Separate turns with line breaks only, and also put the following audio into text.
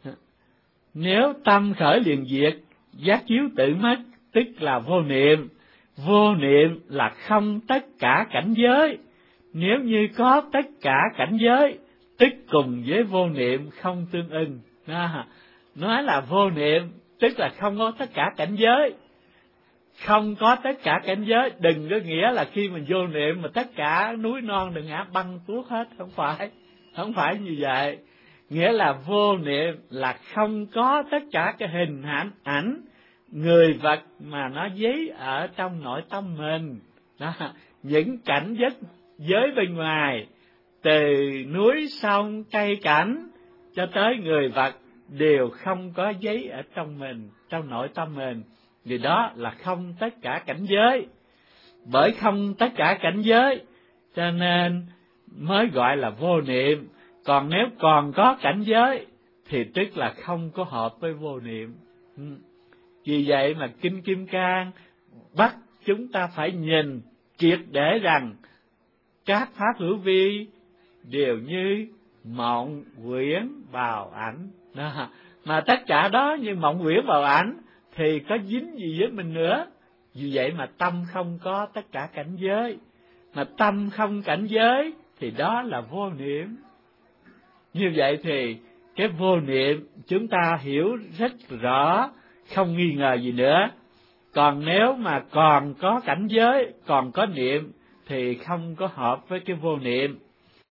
Nếu tâm khởi liền diệt, giác chiếu tự mất, tức là vô niệm. Vô niệm là không tất cả cảnh giới. Nếu như có tất cả cảnh giới, tức cùng với vô niệm không tương ưng. Nói là vô niệm, tức là không có tất cả cảnh giới. Không có tất cả cảnh giới, đừng có nghĩa là khi mình vô niệm mà tất cả núi non đừng ngã băng tuốt hết, không phải như vậy. Nghĩa là vô niệm là không có tất cả cái hình ảnh người vật mà nó dấy ở trong nội tâm mình. Đó, những cảnh giới bên ngoài, từ núi sông cây cảnh cho tới người vật đều không có dấy ở trong mình, trong nội tâm mình. Vì đó là không tất cả cảnh giới. Bởi không tất cả cảnh giới cho nên mới gọi là vô niệm. Còn nếu còn có cảnh giới thì tức là không có hợp với vô niệm. Vì vậy mà Kinh Kim Cang bắt chúng ta phải nhìn triệt để rằng các pháp hữu vi đều như mộng huyễn bào ảnh. Mà tất cả đó như mộng huyễn bào ảnh thì có dính gì với mình nữa. Vì vậy mà tâm không có tất cả cảnh giới. Mà tâm không cảnh giới thì đó là vô niệm. Như vậy thì cái vô niệm chúng ta hiểu rất rõ, không nghi ngờ gì nữa. Còn nếu mà còn có cảnh giới, còn có niệm thì không có hợp với cái vô niệm.